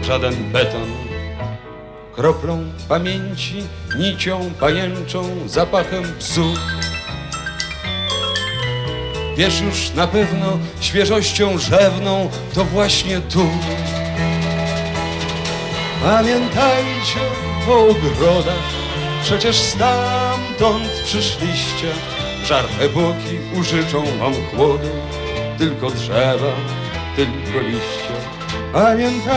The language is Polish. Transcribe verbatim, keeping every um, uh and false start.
żaden beton. Kroplą pamięci, nicią pajęczą, zapachem psu. Wiesz już na pewno, świeżością rzewną, to właśnie tu. Pamiętajcie o ogrodach, przecież stamtąd przyszliście. Żar epoki użyczą wam chłodu, tylko drzewa, tylko liście. Pamiętajcie